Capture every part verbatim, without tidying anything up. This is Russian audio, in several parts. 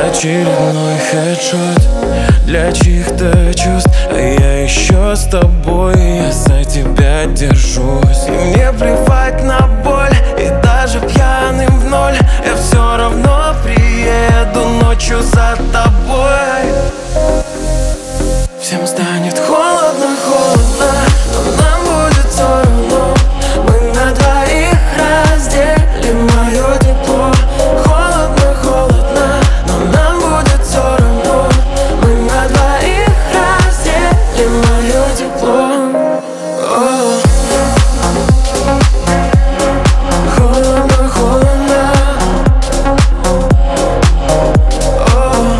Очередной хедшот для чьих-то чувств, а я еще с тобой, я за тебя держусь. И мне плевать на боль, и даже пьяным в ноль я все равно приеду ночью за тобой. Всем станет холодно, холодно, но нам будет все равно. Мы на двоих разделим мое тепло. Холодно, холодно, но нам будет все равно. Мы на двоих разделим мое тепло. О. Холодно, холодно. О.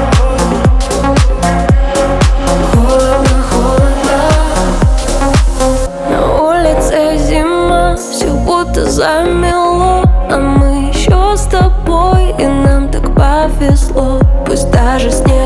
Холодно, холодно. На улице зима, все будто замело, а мы еще с тобой, и нам так повезло. Пусть даже снег